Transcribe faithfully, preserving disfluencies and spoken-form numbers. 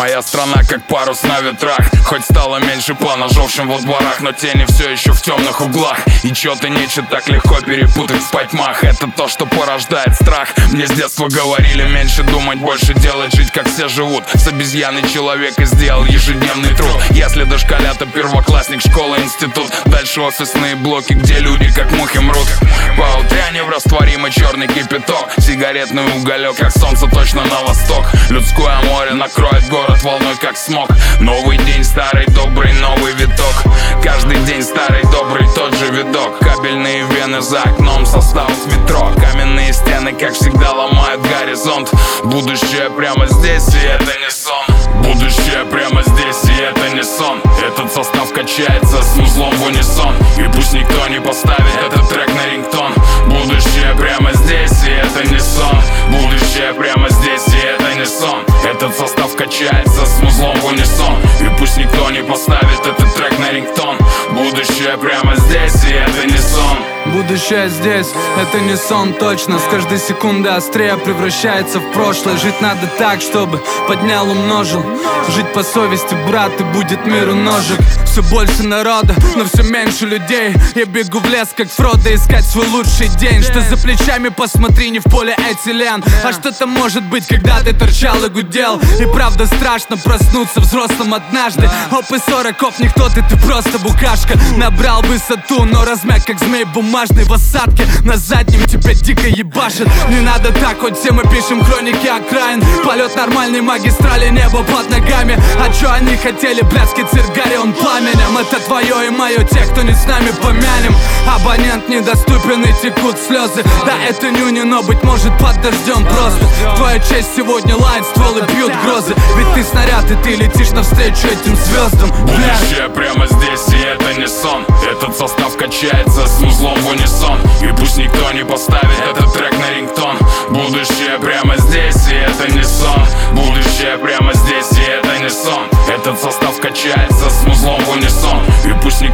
Моя страна как парус на ветрах. Хоть стало меньше плана жевшим во дворах, но тени все еще в темных углах. И чё-то нечего так легко перепутать в потьмах. Это то, что порождает страх. Мне с детства говорили меньше думать, больше делать, жить как все живут. С обезьяны человек и сделал ежедневный труд. Если дошколята, первоклассник, школа, институт. Дальше офисные блоки, где люди как мухи мрут. По утряне в растворимый черный кипяток. Сигаретный уголек, как солнце точно на восток. Людское море накроет город волной, как смог. Новый день, старый добрый новый виток. Каждый день старый добрый тот же видок. Кабельные вены за окном, состав ветро. Каменные стены, как всегда, ломают горизонт. Будущее прямо здесь, и это не сон. Будущее прямо здесь, и это не сон. Этот состав качается с музлом в унисон. И пусть никто не поставит этот трек на рингтон. Будущее прямо здесь, и это не сон. Будущее прямо здесь, и это не сон. Этот состав качается с музлом в унисон. И пусть никто не поставит этот трек на рингтон. Будущее прямо здесь, и это не сон. Будущее здесь, это не сон точно. С каждой секунды острее превращается в прошлое. Жить надо так, чтобы поднял, умножил. Жить по совести, брат, и будет миру ножек. Все больше народа, но все меньше людей. Я бегу в лес, как Фродо, искать свой лучший день. Что за плечами, посмотри, не в поле этилен. А что там может быть, когда ты торчал и гудел? И правда страшно проснуться взрослым однажды. Оп и сорок, оп, никто ты, ты просто букашка. Набрал высоту, но размяк, как змей бумажный в осадке. На заднем тебя дико ебашит. Не надо так, хоть все мы пишем хроники окраин. Полет нормальной магистрали, небо под ногами. А чё они хотели, блядский цирк, горе он пламенем. Это твое и мое, те, кто не с нами, помянем. Абонент недоступен и текут слезы. Да, это нюни, но быть может под дождем просто. В твою честь сегодня лает ствол и бьют грозы. Ведь ты снаряд, и ты летишь навстречу этим звездам. Будущее прямо здесь, и это не сон. Этот состав качается с музлом в унисон. И пусть никто не поставит этот трек на рингтон. Будущее прямо здесь, и это не сон. Будущее прямо здесь, и это не сон. Этот состав качается с музлом в унисон. И пусть никто